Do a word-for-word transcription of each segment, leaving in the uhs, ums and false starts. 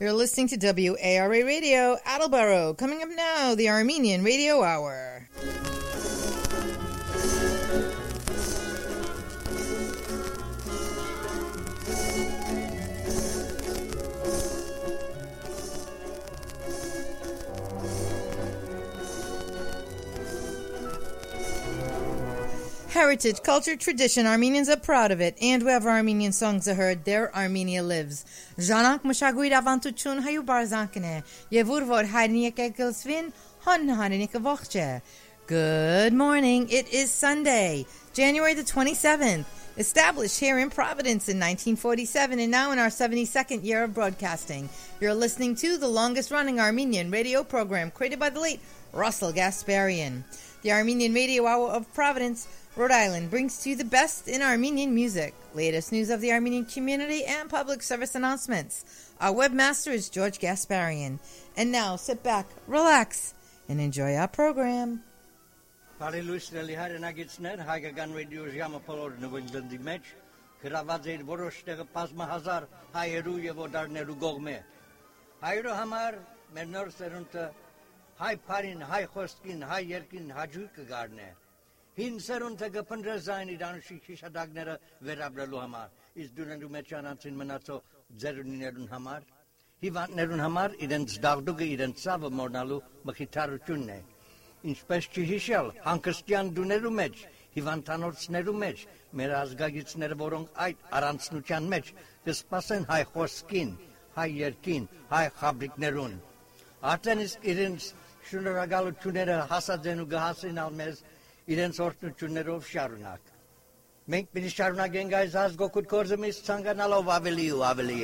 You're listening to W A R A Radio, Attleboro. Coming up now, the Armenian Radio Hour. Heritage, culture, tradition. Armenians are proud of it, and wherever Armenian songs are heard, there Armenia lives. Ժանանք մշակույթ ավանդություն հայու բարձանքն է, եւ ուր որ հայրենիքը գլսվին, հոն հայրենիքը ողջ է. Good morning. It is Sunday, January the twenty-seventh. Established here in Providence in nineteen forty-seven and now in our seventy-second year of broadcasting. You're listening to the longest-running Armenian radio program created by the late Russell Gasparian. The Armenian Radio Hour of Providence, Rhode Island, brings to you the best in Armenian music, latest news of the Armenian community, and public service announcements. Our webmaster is George Gasparian. And now, sit back, relax, and enjoy our program. Բարելույսների հայրենագիցներ, հայկական ռադիո ժամը բոլոր նվիրդի մեջ գրաված էր որոշ տեղը բազմահազար հայերու եւ օտարներու կողմէ։ Հայերու համար մեր նոր սերունդը հայ բարին, հայ խոսքին, հայ երկին հաջույք կգարնե։ Հին սերունդը կփնտրե զայն իր անշիկ հիշադակները վերաբերելու համար, իսկ դուներու մեջ անցին մնացող ձերունիներուն համար, հիվանդներուն համար իրենց դաղդուկը իրենց ցավը մոռնալու մխիթարությունն է։ Ինչպես չհիշել հանգստյան դուներու մեջ, հիվանդանոցներու մեջ, մեր ազգագիցները, որոնք այդ առանցնության մեջ կսպասեն հայ խոսքին, հայ երկին, հայ խաբրիկներուն։ Արդեն իսկ իրենց շնորհակալությունները հասած են ու կհասնեն մեզ իրենց օրհնություններով շարունակ։ Մենք պիտի շարունակենք այս ազգօգուտ գործը մեզ ցանկանալով ավելի ու ավելի։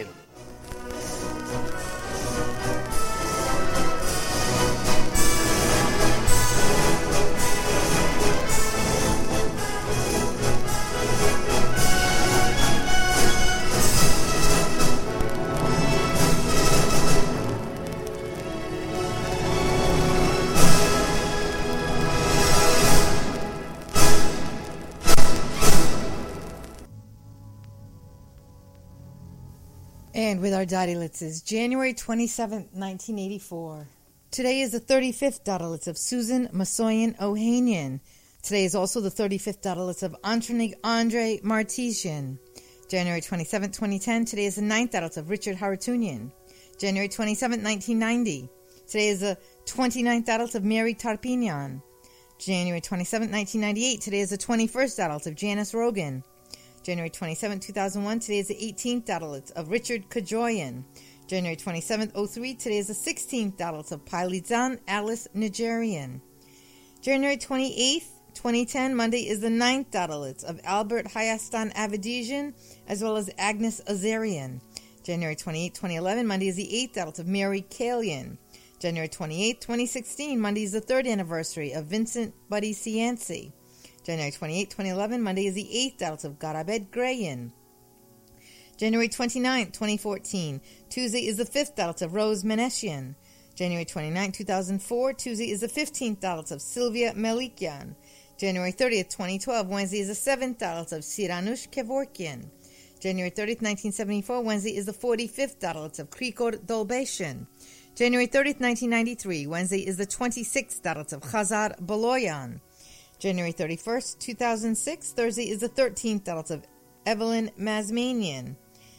And with our Dadilitzes, January twenty-seventh, nineteen eighty-four. Today is the thirty-fifth Dadilitz of Susan Masoyan Ohanian. Today is also the thirty-fifth Dadilitz of Antronig Andre Martesian. January twenty-seventh, twenty ten. Today is the ninth Dadilitz of Richard Haratunian. January twenty-seventh, nineteen ninety. Today is the twenty-ninth Dadilitz of Mary Tarpinian. January twenty-seventh, nineteen ninety-eight. Today is the twenty-first Dadilitz of Janice Rogan. January twenty-seventh, two thousand one, today is the eighteenth Dadilitz of Richard Kajoyan. January twenty-seventh, oh three, today is the sixteenth Dadilitz of Pailizan Alice Nigerian. January twenty-eighth, twenty ten, Monday is the ninth Dadilitz of Albert Hayastan Avedisian, as well as Agnes Azarian. January twenty-eighth, twenty eleven, Monday is the eighth Dadilitz of Mary Kalian. January twenty-eighth, twenty sixteen, Monday is the third anniversary of Vincent Buddy Cianci. January twenty-eighth, twenty eleven, Monday is the eighth Dadilitz of Garabed Grayan. January twenty-ninth, twenty fourteen, Tuesday is the fifth Dadilitz of Rose Meneshian. January twenty-ninth, two thousand four, Tuesday is the fifteenth Dadilitz of Sylvia Melikian. January thirtieth, twenty twelve, Wednesday is the seventh Dadilitz of Siranush Kevorkian. January thirtieth, nineteen seventy-four, Wednesday is the forty-fifth Dadilitz of Krikor Dolbeshian. January thirtieth, nineteen ninety-three, Wednesday is the twenty-sixth Dadilitz of Khazar Baloyan. January thirty-first, two thousand six, Thursday is the thirteenth Dadilitz of Evelyn Mazmanian.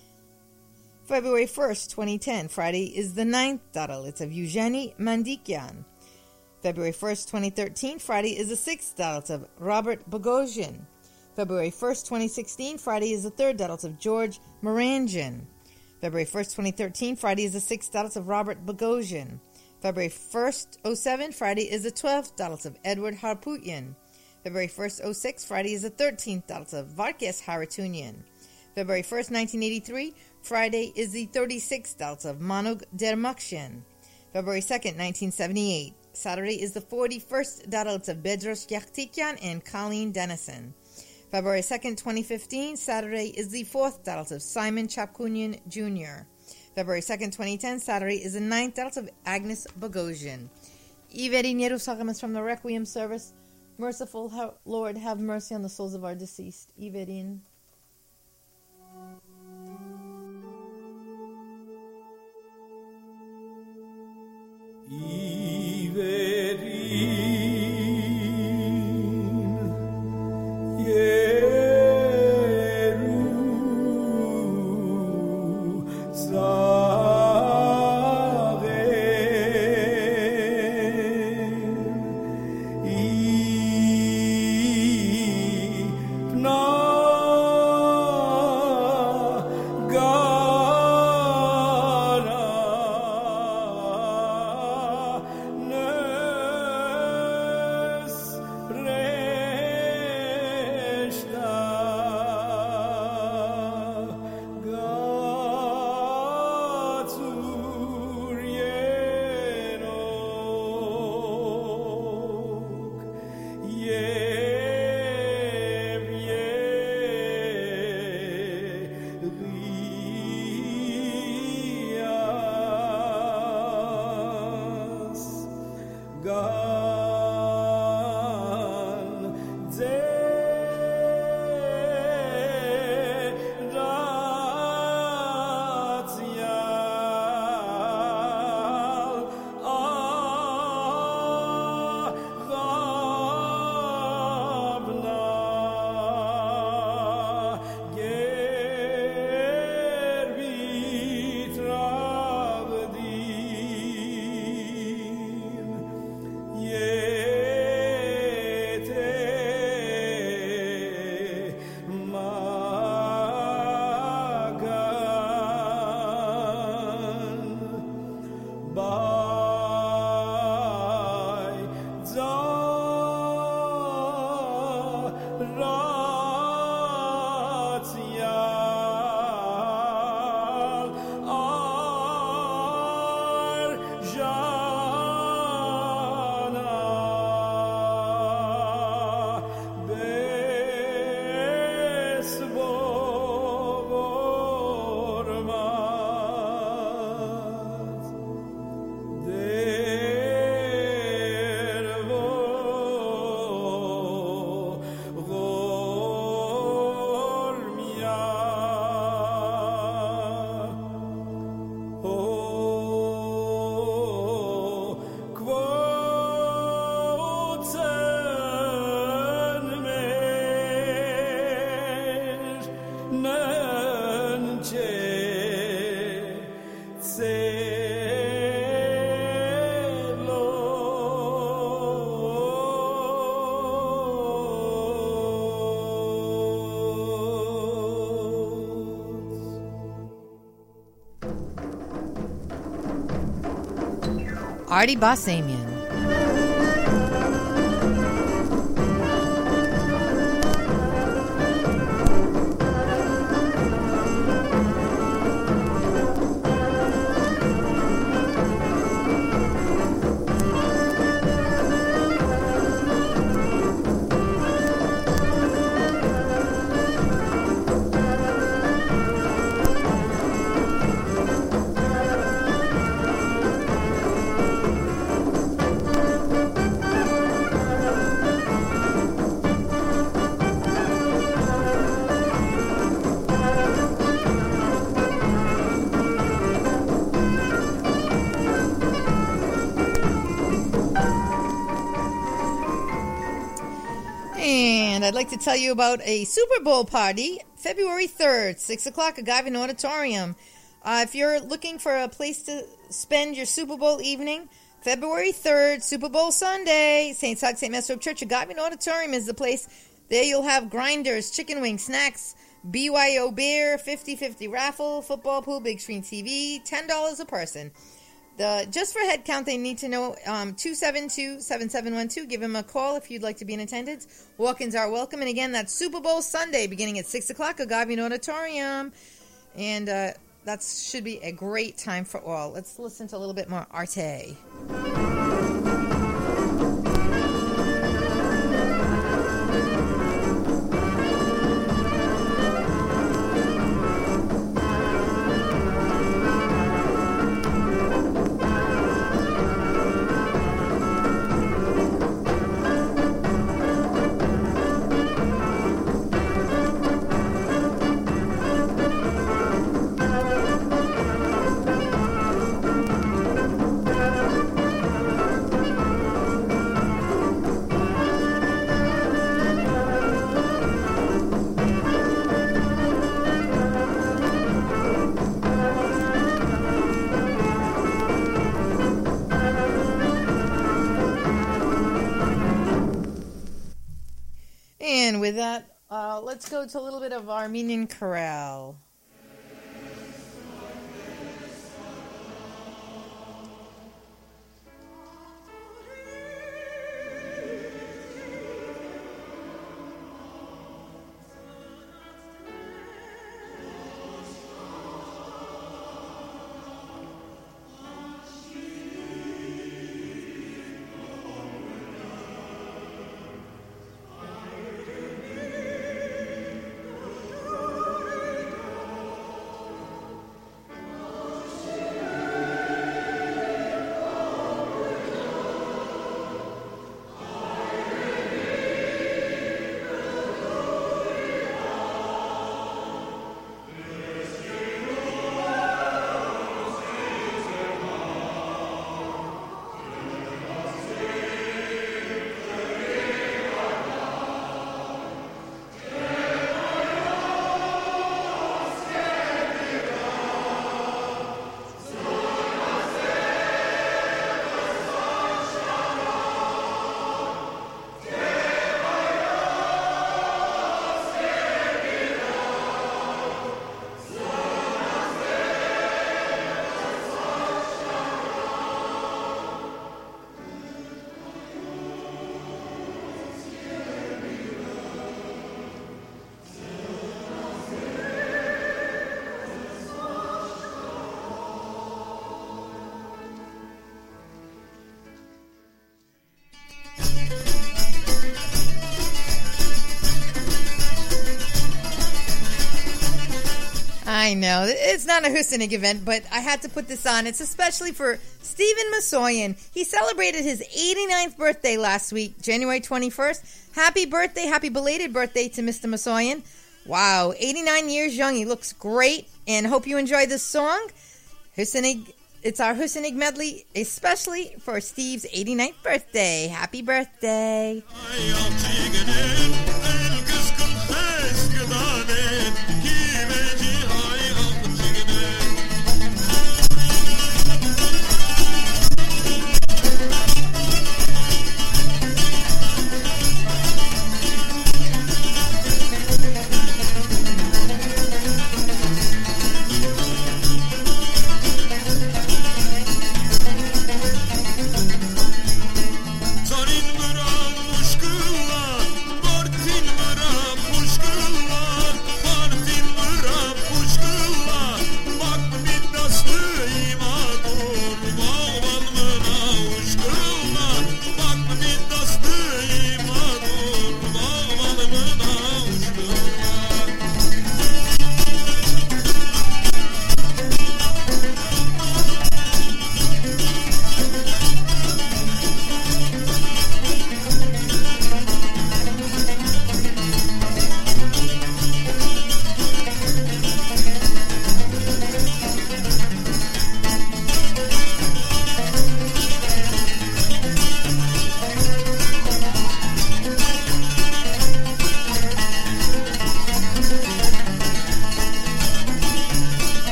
February first, twenty ten, Friday is the ninth Dadilitz of Eugenie Mandikian. February first, twenty thirteen, Friday is the sixth Dadilitz of Robert Bogosian. February first, twenty sixteen, Friday is the third Dadilitz of George Morangian. February first, twenty thirteen, Friday is the sixth Dadilitz of Robert Bogosian. February first, oh seven, Friday is the twelfth Dadilitz of Edward Harputian. February first, oh six, Friday is the thirteenth Dadilitz of Varkes Haratunian. February first, nineteen eighty-three, Friday is the thirty-sixth Dadilitz of Manug Dermakshian. February second, nineteen seventy-eight, Saturday is the forty-first Dadilitz of Bedros Yakhtikian and Colleen Dennison. February second, twenty fifteen, Saturday is the fourth Dadilitz of Simon Chapkunian Junior February second, twenty ten, Saturday is the ninth Dadilitz of Agnes Bogosian. Iverin Yerushalayim is from the Requiem service. Merciful Lord, have mercy on the souls of our deceased. Iverin. Artie Bassamian. And I'd like to tell you about a Super Bowl party, February third, six o'clock, Agavian Auditorium. Uh, if you're looking for a place to spend your Super Bowl evening, February third, Super Bowl Sunday, Saint Sag Saint Mesro Church, Agavian Auditorium is the place. There you'll have grinders, chicken wings, snacks, B Y O beer, fifty-fifty raffle, football pool, big screen T V, ten dollars a person. The, just for head count, they need to know um, two seven two, seven seven one two. Give them a call if you'd like to be in attendance. Walk-ins are welcome. And again, that's Super Bowl Sunday beginning at six o'clock, Agavian Auditorium. And uh, that should be a great time for all. Let's listen to a little bit more Arte. And with that, uh, let's go to a little bit of Armenian chorale. I know. It's not a Husinig event, but I had to put this on. It's especially for Stephen Masoyan. He celebrated his eighty-ninth birthday last week, January twenty-first. Happy birthday, happy belated birthday to Mister Masoyan. Wow, eighty-nine years young. He looks great, and hope you enjoy this song. Husinig, it's our Husinig medley, especially for Steve's eighty-ninth birthday. Happy birthday. Zarin vuran muşkula, bort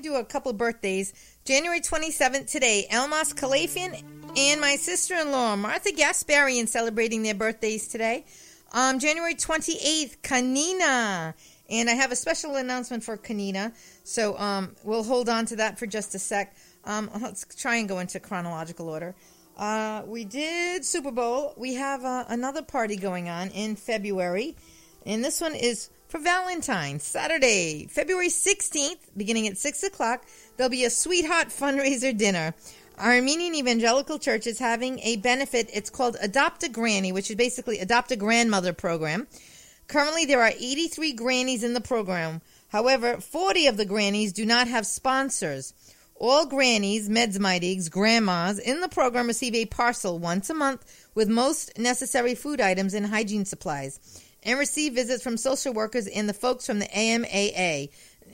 do a couple of birthdays. January twenty-seventh today, Elmas Kalafian and my sister-in-law, Martha Gasparian, celebrating their birthdays today. Um, January twenty-eighth, Kanina. And I have a special announcement for Kanina, so um, we'll hold on to that for just a sec. Um, let's try and go into chronological order. Uh, we did Super Bowl. We have uh, another party going on in February, and this one is for Valentine's, Saturday, February sixteenth, beginning at six o'clock. There'll be a Sweetheart fundraiser dinner. Our Armenian Evangelical Church is having a benefit. It's called Adopt a Granny, which is basically Adopt a Grandmother program. Currently, there are eighty-three grannies in the program. However, forty of the grannies do not have sponsors. All grannies, medsmidigs, grandmas in the program receive a parcel once a month with most necessary food items and hygiene supplies, and receive visits from social workers and the folks from the A M A A.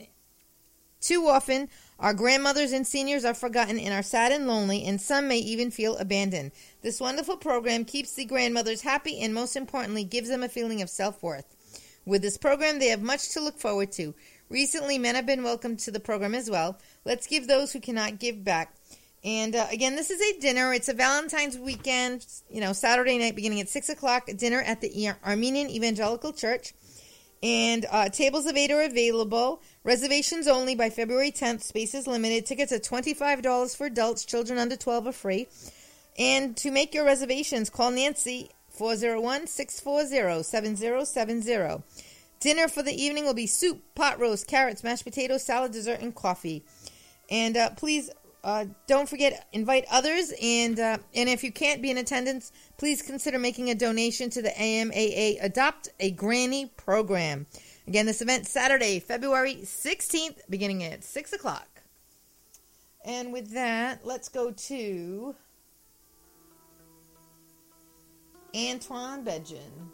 Too often, our grandmothers and seniors are forgotten and are sad and lonely, and some may even feel abandoned. This wonderful program keeps the grandmothers happy and, most importantly, gives them a feeling of self-worth. With this program, they have much to look forward to. Recently, men have been welcomed to the program as well. Let's give those who cannot give back. And uh, again, this is a dinner. It's a Valentine's weekend, you know, Saturday night beginning at six o'clock, dinner at the Armenian Evangelical Church. And uh, tables of eight are available. Reservations only by February tenth. Spaces limited. Tickets are twenty-five dollars for adults. Children under twelve are free. And to make your reservations, call Nancy, four oh one, six four zero, seven zero seven zero. Dinner for the evening will be soup, pot roast, carrots, mashed potatoes, salad, dessert, and coffee. And uh, please uh, don't forget, invite others. And uh, and if you can't be in attendance, please consider making a donation to the A M A A Adopt a Granny program. Again, this event Saturday, February sixteenth, beginning at six o'clock. And with that, let's go to Antoine Bedgen.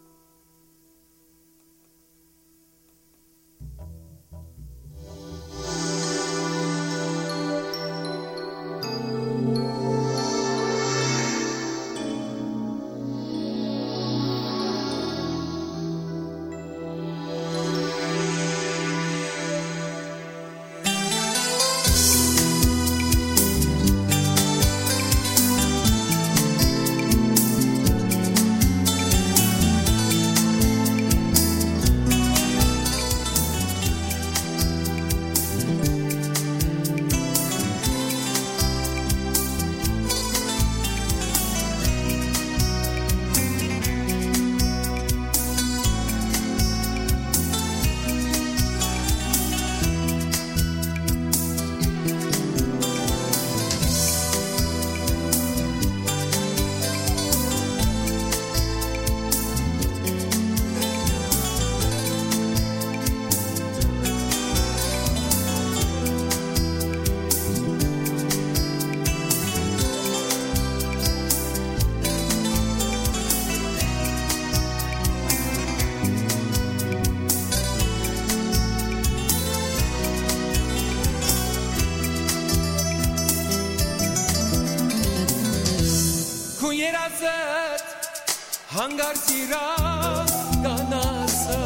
Hangar sira ganasa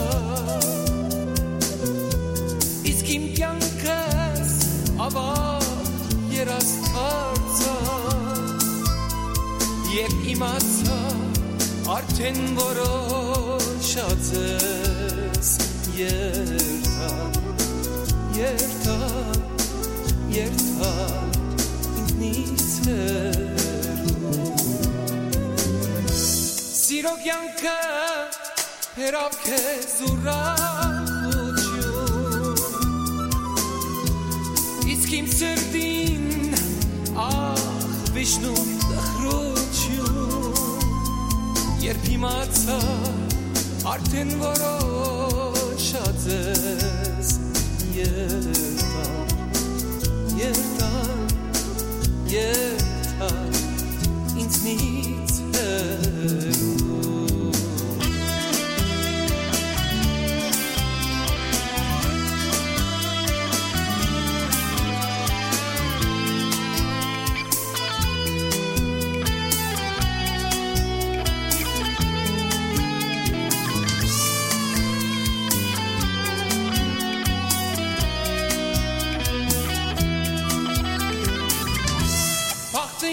Iskim kyankas ava yeras tarza Yek imatsa arten voroshatzes Yerta, yerta, yerta Nitzeru Siro kyanka Herav ke zurachuchun Iskim serdin Ach vishnu dachruchun Yerb imatsa Arten voroshatzes Yerta, yerta, yerta Ins nitzeru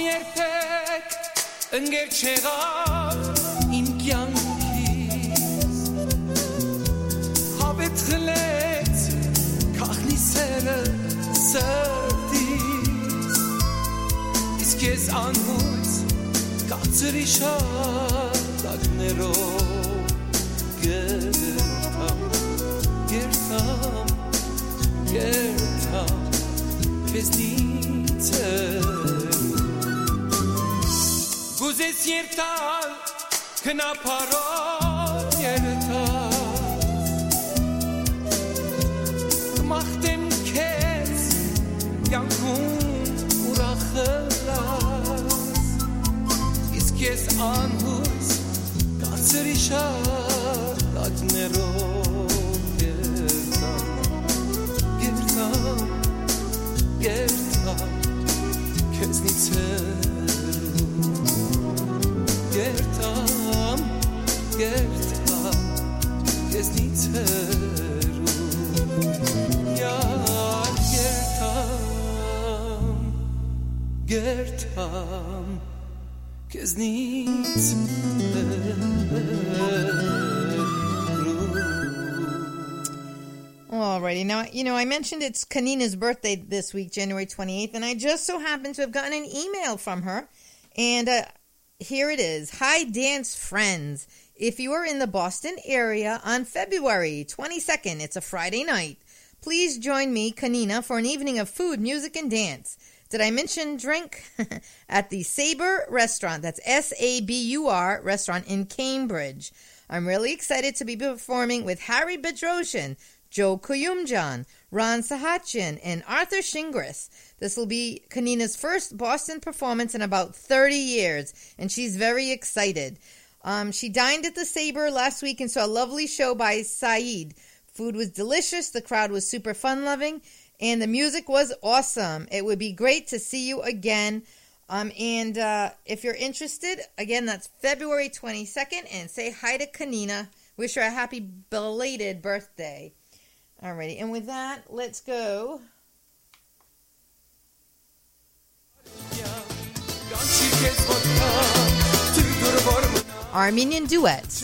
երբեք ընկեր չեղավ իմ կյանքից Հավետ խլեց կախնի սերը սրտից Իսկ ես անհույս կացրի շատակներով Գերտամ, գերտամ, գերտամ Քեզնից Գուզես երտալ քնապարով երտալ Կմախտեմ քեզ յանքում ուրախլած Իսկ ես անհույս կացրի շատակներով երտամ Երտամ, երտամ քեզնից Երտամ, երտամ, քեզնից հեռու Յար երտամ, երտամ, քեզնից Alrighty, now, you know, I mentioned it's Kanina's birthday this week, January twenty-eighth, and I just so happened to have gotten an email from her, and uh, here it is. Hi, dance friends. If you are in the Boston area on February twenty-second, it's a Friday night, please join me, Kanina, for an evening of food, music, and dance. Did I mention drink? At the Sabre Restaurant, that's S A B U R Restaurant in Cambridge. I'm really excited to be performing with Harry Bedrosian, Joe Kuyumjan, Ron Sahachian, and Arthur Shingris. This will be Kanina's first Boston performance in about thirty years, and she's very excited. Um, she dined at the Sabre last week and saw a lovely show by Saeed. Food was delicious, the crowd was super fun-loving, and the music was awesome. It would be great to see you again. Um, and uh, if you're interested, again, that's February twenty-second, and say hi to Kanina. Wish her a happy belated birthday. Alrighty, and with that, let's go. Armenian duets.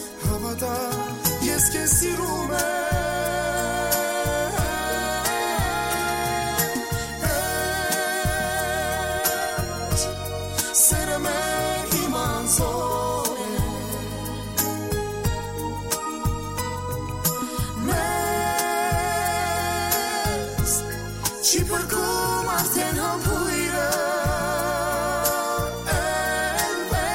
Yes, que si rume Չի պրկում արդեն համբույրը էլ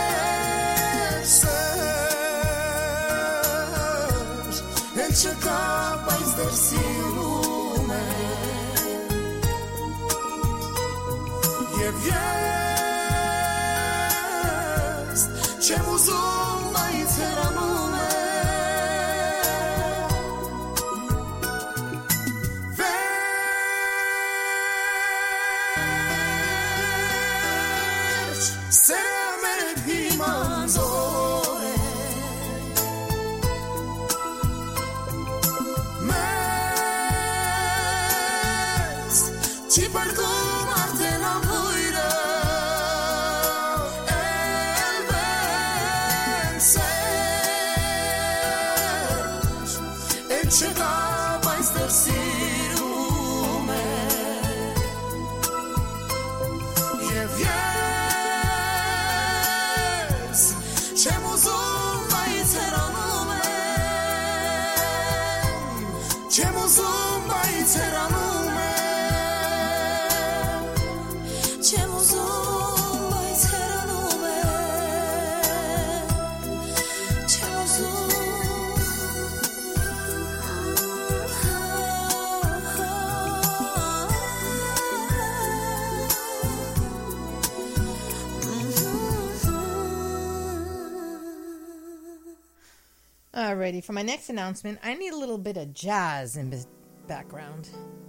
վերսեր էլ չկա բայց դեր սիրում է և ես չեմ ուզում բայց հեռանում է Alrighty, for my next announcement, I need a little bit of jazz in the background.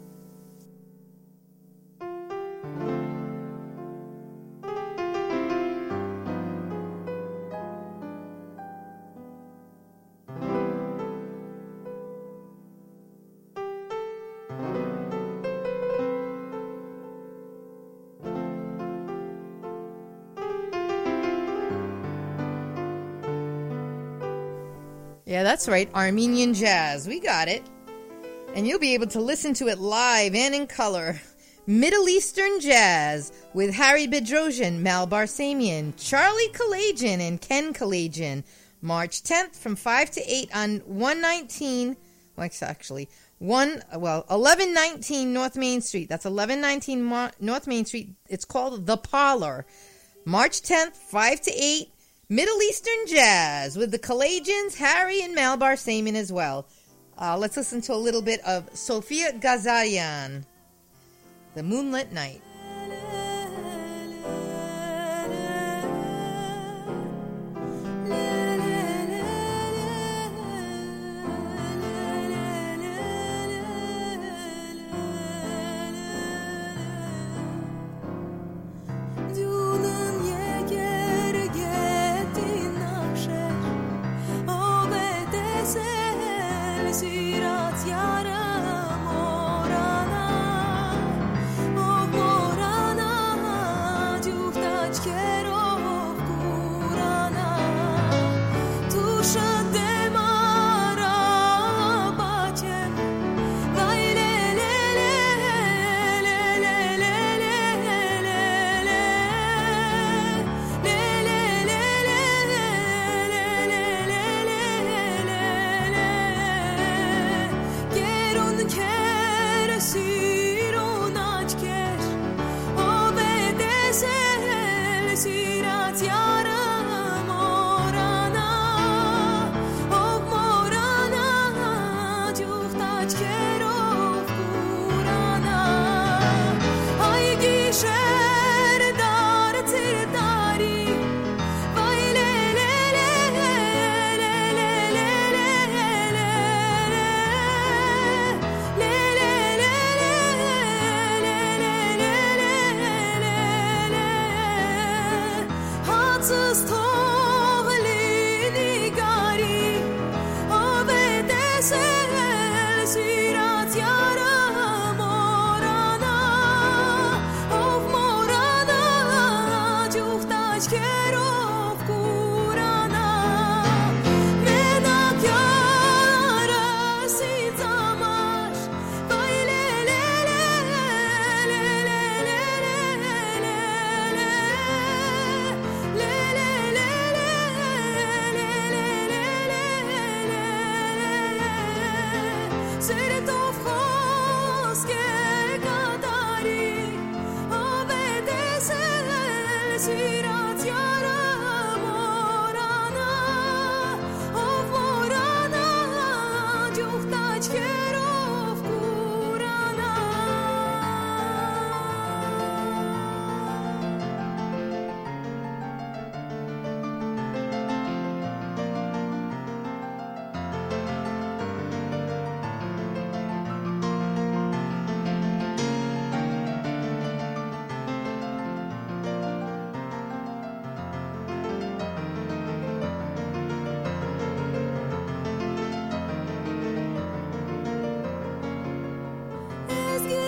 Yeah, that's right, Armenian jazz. We got it. And you'll be able to listen to it live and in color. Middle Eastern Jazz with Harry Bedrosian, Mal Barsamian, Charlie Kalajian, and Ken Kalajian. March tenth from five to eight on one nineteen, well, actually, one, well, eleven nineteen North Main Street. That's eleven nineteen Mar- North Main Street. It's called The Parlor. March tenth, five to eight. Middle Eastern Jazz with the Kalajians, Harry and Mal Barsamian as well. Uh, let's listen to a little bit of Sofia Ghazarian, The Moonlit Night. Սերը տով խոսք է կատա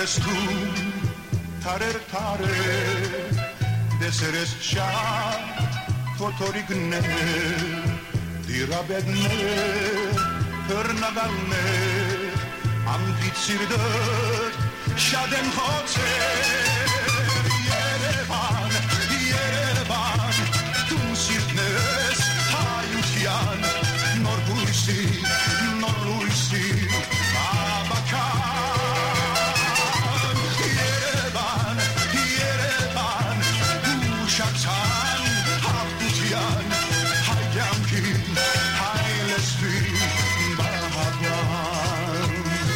eres tú, tarer tare, deseres şa, totorigne, dirabedne, pernagalne, ambitsirdet, şaden hote, Yerevan, Yerevan, tüm sirtnes, hayutyan, norbuisi, norbuisi, abakan, Yerevan, Yerevan, uşaksan, hafutyan, hayyamki, haylesvi, bahagwan.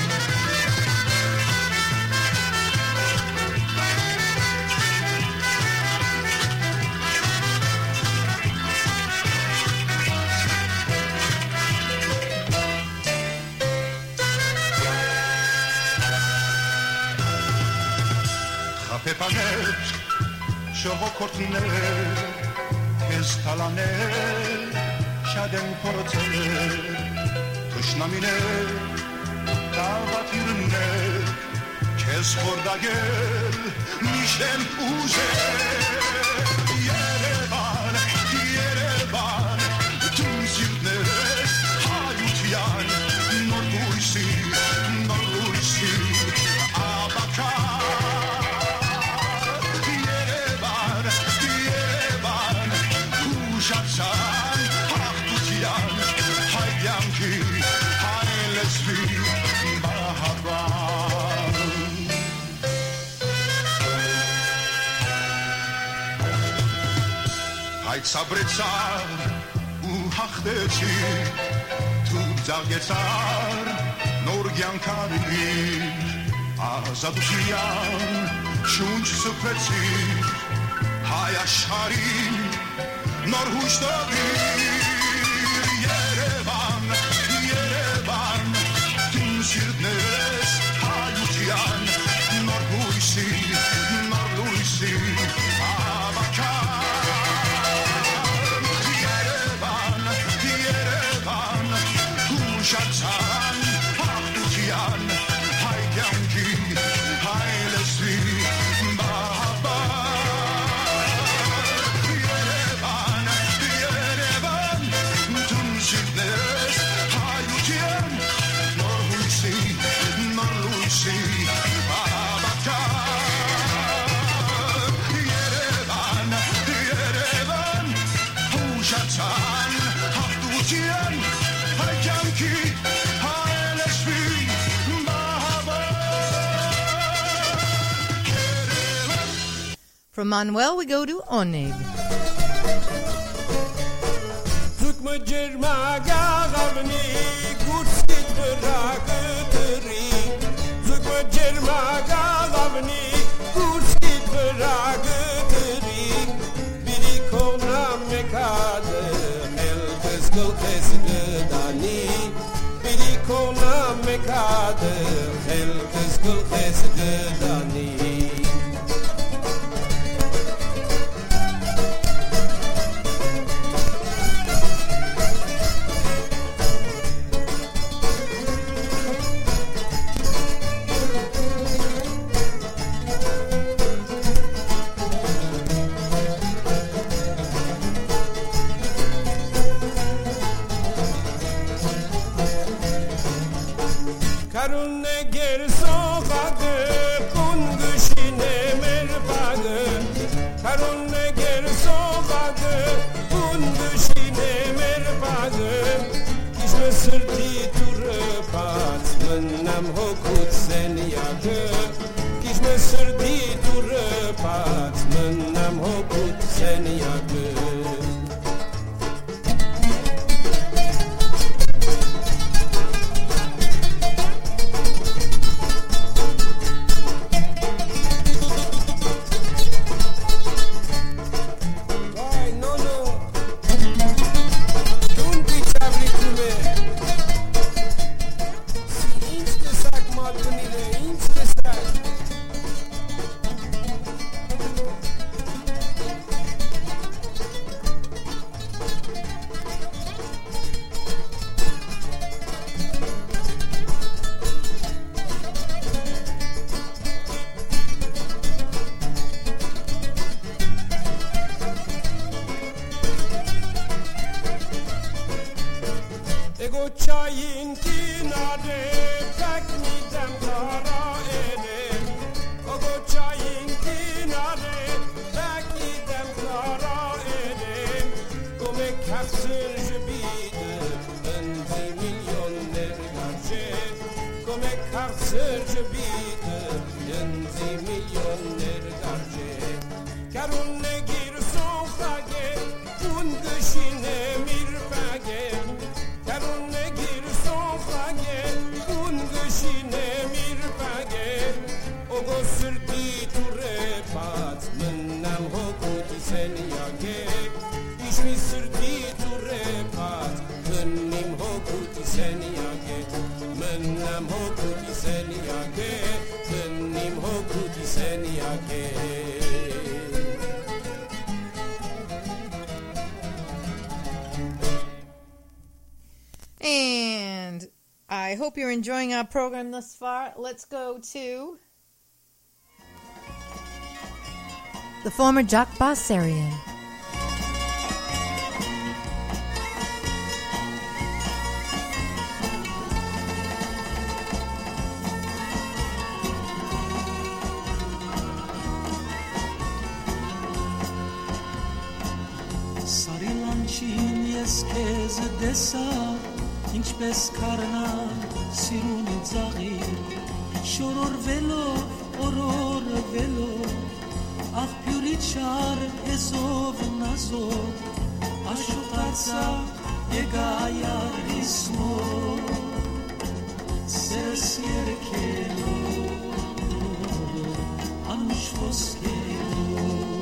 Pepanet, şovokotne, kestalane, şaden porte, tuşnamine, davatirne, kes orada gel, mişten uze, Yerevan, Yerevan, tüm zirnes, hayutyan, norbuisi, norbuisi, abakan. Şaksan, haftutyan, hayyamki, haylesvi, bahavan. Hayt sabretsar, u hachdetsi, tu zalgetsar, norgyan karir, azadutyan, shunch supetsi, hayasharim, nor huştabir, Yerevan, Yerevan, tüm sirtnes, hayutyan, nor buisi, nor buisi, abakan, Yerevan, Yerevan, huşaksan, hafutyan, hayyamki, haylesvi, bahaban. From Manuel, we go to Oneg. Zukma jerma gavni kursit beragteri. Zukma jerma gavni kursit beragteri. Biri kona mekade helpes gultes dani. Biri kona mekade helpes gultes dani. Karunne ger sokakı, punguş chayin kinare tak midem dara ere Ogo chayin kinare tak midem dara ere Come kapsel jebide en di miljoner garje Come kapsel jebide en di miljoner garje Karun negir son khage un gshine mirpage Karun negir son khage un gshine mirpage Ogo sirti turepat minnam hokuti sen yage Ishmi sirti turepat minnim hokuti sen yage Minnam hokuti sen yage minnim hokuti sen yage And I hope you're enjoying our program thus far. Let's go to the former Jock Bossarian. Սարիլանչին ես քեզ դեսա Ինչպես կարնան սիրունի ծաղի Շորորվելով, օրորվելով Աղբյուրի չար եզով նազով Աշուտացա եկայար իսմով Սես երկելով Անուշ ոսկելով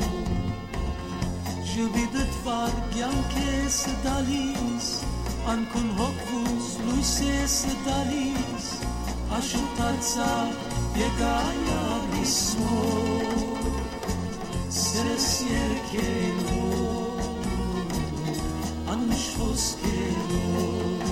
Ժվիդըտ վար կյանք ես դալիս Անքուն հոգվուս լույս ես դալիս Աշուտացա եկայար իսմով Սերս երկելով Անուշ ոսկելով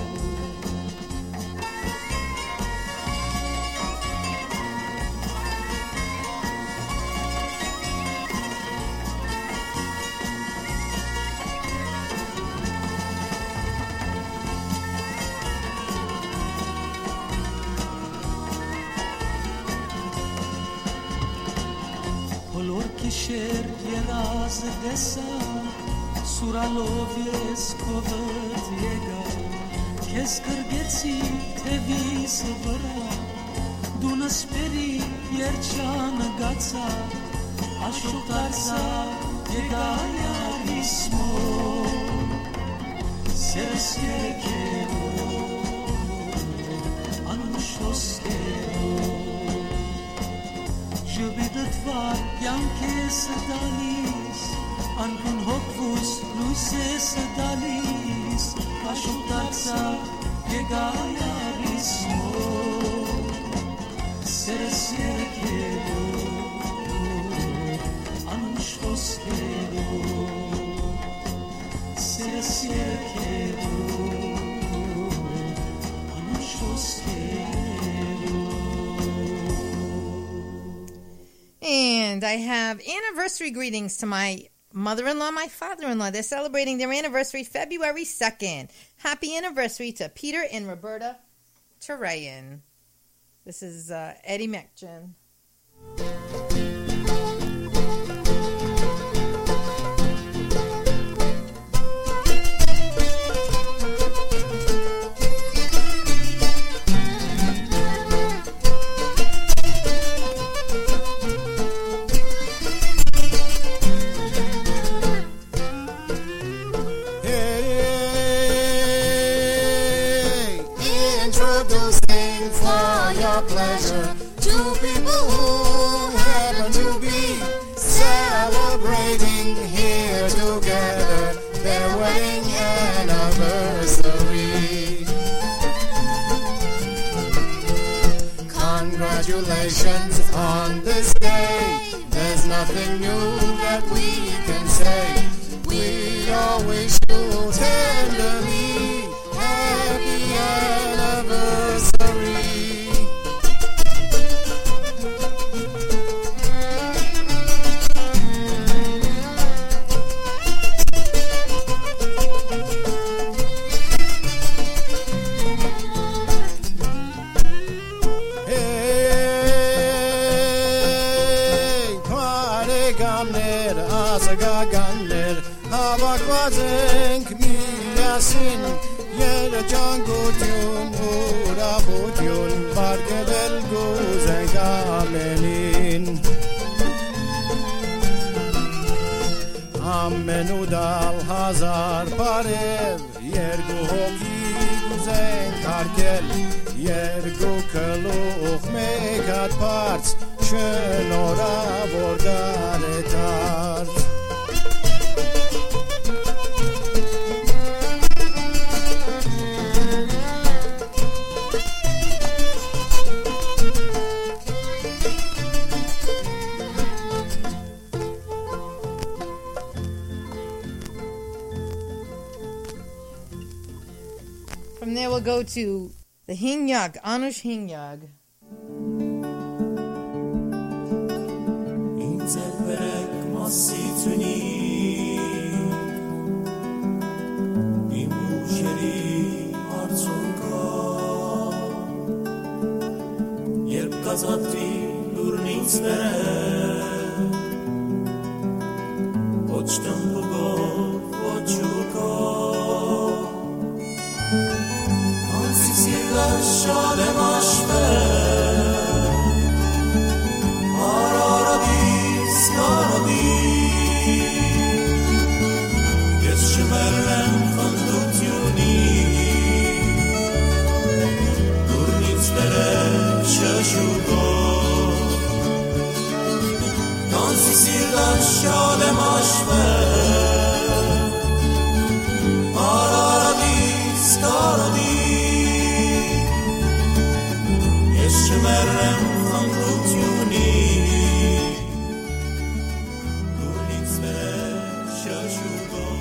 Շեր երազ դեսա Սուրալով ես կովըտ եկա Քեզ կրգեցի թևիս վրա Դու նսպերի երջան գացա Աշուտացա եկայար իսմով Սերս երկելով Անուշ ոսկելով Ժվիդըտ վար կյանք ես դալիս Անքուն հոգվուս լույս ես դալիս Աշուտացա եկայար իսմով Սերս երկելով Անուշ ոսկելով Սերս երկելով Անուշ ոսկելով And I have anniversary greetings to my mother-in-law, my father-in-law. They're celebrating their anniversary February second. Happy anniversary to Peter and Roberta Turayan. This is uh, Eddie Mekchin. Pleasure to people who happen to be celebrating here together their wedding anniversary. Congratulations on this day. There's nothing new that we can say. We all wish you tenderly happy anniversary. Gamner, Azaga Ganner, Havakwazenk Miyasin, Yere Jangutyun, Urabutyun, Barkedel Guzengamenin. Ammenudal Hazar Parev, Yergu Hoki Guzen Karkel, Yergu Kaluch Mekad Parts, Shönora Bordaretart. From there we'll go to the Hingyag, Anush Hingyag. Կազատվի լուրն ինձ բերել Ոչ տմպուգով, ոչ ուրկով Անցի սիրլար շատ եմ աշվել Արարադիս կարոդի Ես շմերն եմ խնդությունի Լուրն ինձ բերել շշուգով Կանցի սիրլար շատ եմ աշվել Արարադիս կարոդի Ես շմերն եմ խնդությունի Լուրն ինձ բերել շշուգով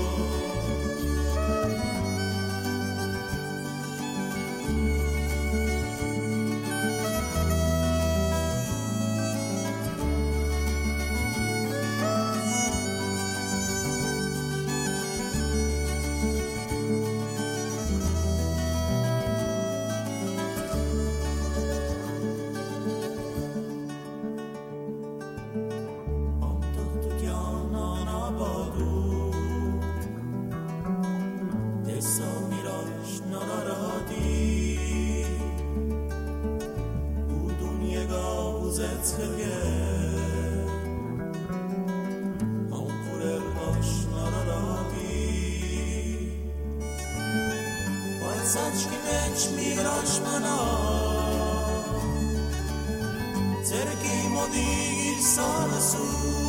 Saçki meç miraç mana Zerki modir sarısı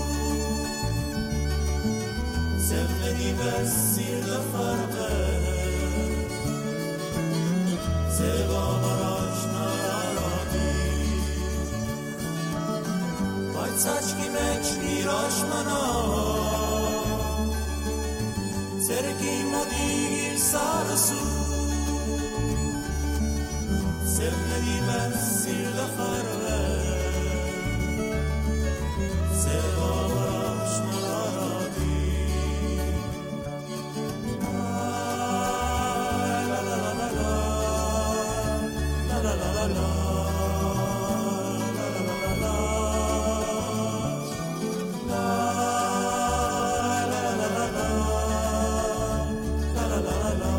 Sevmedi vesir de farkı Seva baraj nararadi Vay saçki meç miraç mana Zerki modir sarısı Sevmedi mesir de farve Seva baraj nararadi La la la la la La la la la la La la la la la La la la la la La la la la la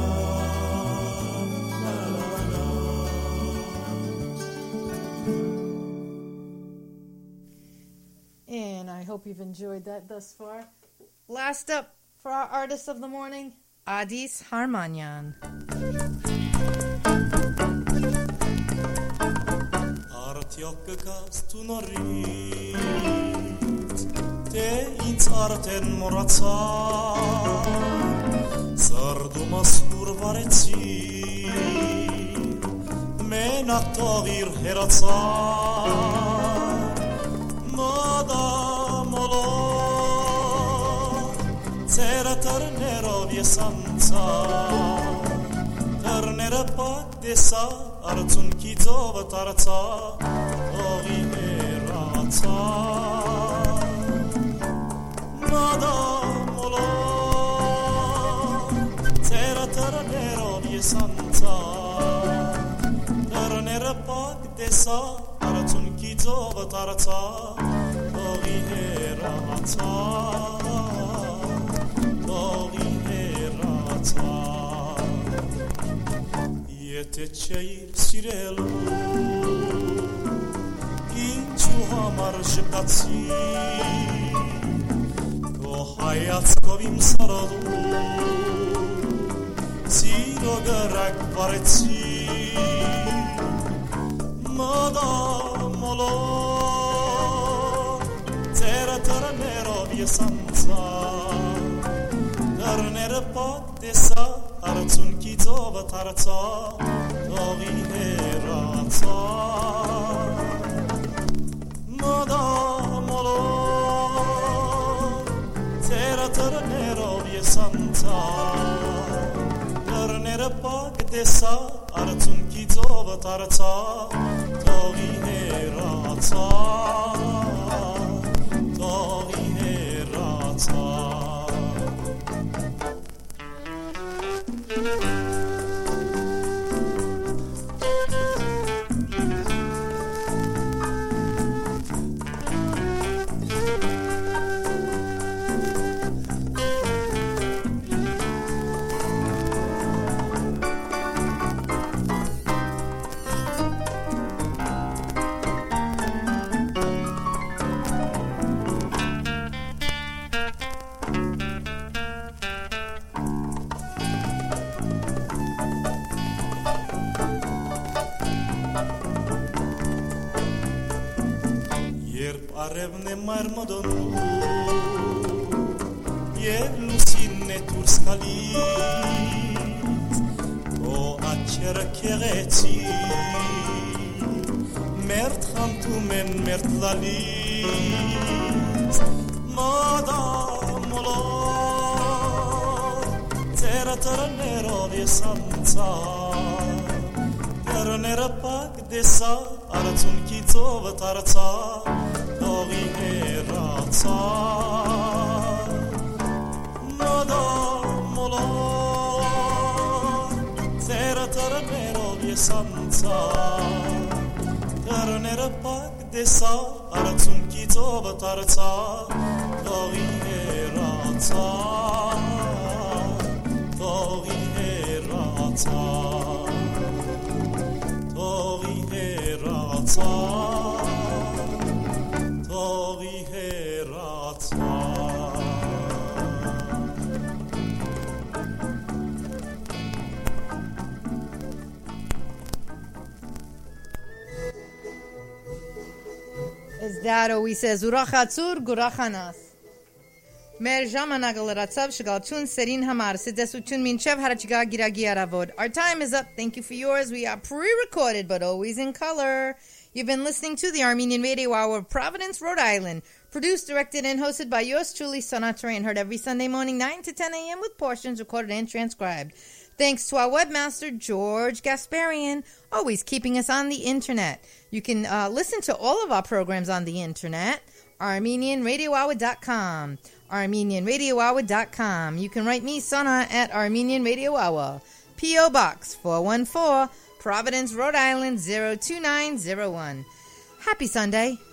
And I hope you've enjoyed that thus far. Last up for our artist of the morning, Adis Harmanyan. Արտյոկկաս դու նորից Դե ինձ արդեն մոռացա Սրդումս ուր վարեցի Մենակ տաղիր հերացա Մադամոլո Ձերը տրներով ես անցա Տրները պակ դեսա Արցունքի ծովը տարացա Ողի հերացա Մադամոլո Ձերը տրներով ես անցա Տրները պակ դեսա Արցունքի ծովը տարացա Ողի հերացա הרצה תורי הרצה יתצ'יר סירלו inču hamarže kaci ko hayatkovim saradu siro garak pareci madamolo tera tera nero via sanza darnere patesa artun kitova tarza tori heratza Madamolo Tera tera nero via santa Nera pak desa Artun kitova tarza Tori herata Tori herata Arevne marmodonu Jelusinne turskalit O acer kereci Mert hamtumen mert lalit Madamolo Tera tera nero viesanza Tera nera pak desa Artun kitova tarza Tori herata Madamolo Tera tera nero via santa Tera nera pak desa Artun kitova tarza Tori herata Tori herata Tori herata Tori herata As Dad always says, Urachatzur Gurachanas. Mer Jamanagal Ratzav Shagalchun Serin Hamar Sidesuchun Minchev Harachiga Giragi Aravod. Our time is up. Thank you for yours. We are pre-recorded, but always in color. You've been listening to the Armenian Radio Hour of Providence, Rhode Island. Produced, directed, and hosted by yours truly, Sana Train. Heard every Sunday morning, nine to ten a.m. with portions recorded and transcribed. Thanks to our webmaster, George Gasparian, always keeping us on the internet. You can uh, listen to all of our programs on the internet, Armenian Radio Hour dot com. Armenian Radio Hour dot com. You can write me, Sana, at Armenian Radio Hour. P O. Box four one four, Providence, Rhode Island, zero two nine zero one. Happy Sunday.